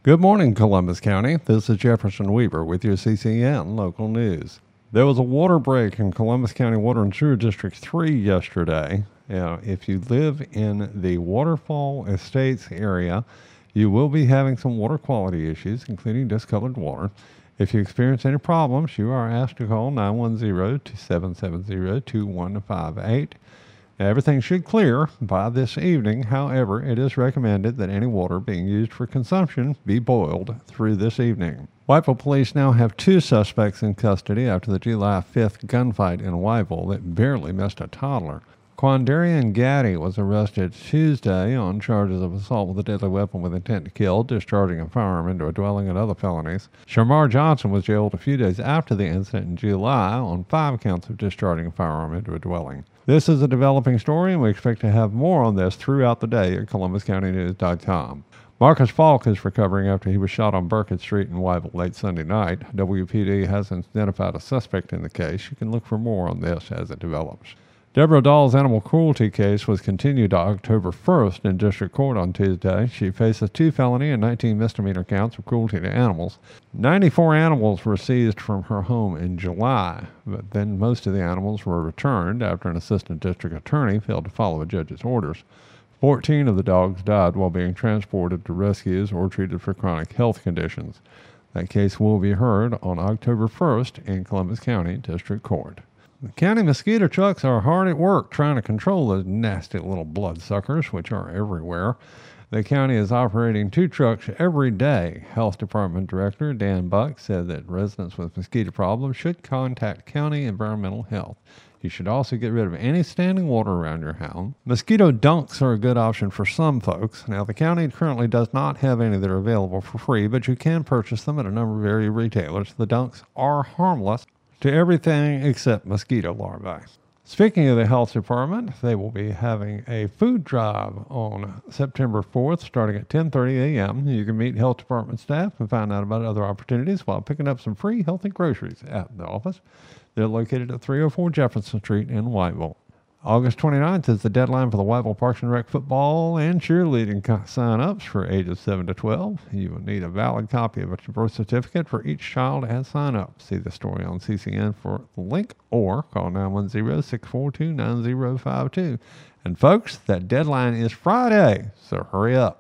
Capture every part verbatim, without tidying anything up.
Good morning, Columbus County. This is Jefferson Weaver with your C C N local news. There was a water break in Columbus County Water and Sewer District three yesterday. Now, if you live in the Waterfall Estates area, you will be having some water quality issues, including discolored water. If you experience any problems, you are asked to call nine one zero, two seven seven zero, two one five eight. Everything should clear by this evening. However, it is recommended that any water being used for consumption be boiled through this evening. Whiteville police now have two suspects in custody after the July fifth gunfight in Whiteville that barely missed a toddler. Quandarian Gaddy was arrested Tuesday on charges of assault with a deadly weapon with intent to kill, discharging a firearm into a dwelling, and other felonies. Shamar Johnson was jailed a few days after the incident in July on five counts of discharging a firearm into a dwelling. This is a developing story, and we expect to have more on this throughout the day at Columbus County News dot com. Marcus Falk is recovering after he was shot on Burkett Street in Whiteville late Sunday night. W P D hasn't identified a suspect in the case. You can look for more on this as it develops. Deborah Dahl's animal cruelty case was continued to October first in district court on Tuesday. She faces two felony and nineteen misdemeanor counts of cruelty to animals. ninety-four animals were seized from her home in July, but then most of the animals were returned after an assistant district attorney failed to follow a judge's orders. fourteen of the dogs died while being transported to rescues or treated for chronic health conditions. That case will be heard on October first in Columbus County District Court. The county mosquito trucks are hard at work trying to control those nasty little bloodsuckers, which are everywhere. The county is operating two trucks every day. Health Department Director Dan Buck said that residents with mosquito problems should contact County Environmental Health. You should also get rid of any standing water around your house. Mosquito dunks are a good option for some folks. Now, the county currently does not have any that are available for free, but you can purchase them at a number of area retailers. The dunks are harmless to everything except mosquito larvae. Speaking of the health department, they will be having a food drive on September fourth starting at ten thirty a.m. You can meet health department staff and find out about other opportunities while picking up some free healthy groceries at the office. They're located at three oh four Jefferson Street in Whiteville. August twenty-ninth is the deadline for the Whiteville Parks and Rec football and cheerleading sign-ups for ages seven to twelve. You will need a valid copy of your birth certificate for each child as sign-up. See the story on C C N for the link or call nine one zero, six four two, nine zero five two. And folks, that deadline is Friday, so hurry up.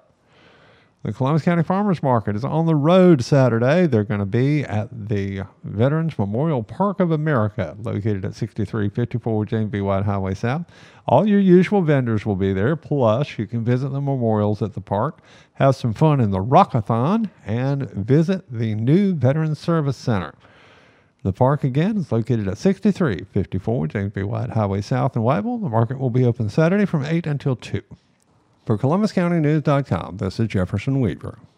The Columbus County Farmers Market is on the road Saturday. They're going to be at the Veterans Memorial Park of America, located at sixty-three fifty-four James B. White Highway South. All your usual vendors will be there, plus you can visit the memorials at the park, have some fun in the Rockathon, and visit the new Veterans Service Center. The park, again, is located at sixty-three fifty-four James B. White Highway South in Whiteville. The market will be open Saturday from eight until two. For Columbus County News dot com, this is Jefferson Weaver.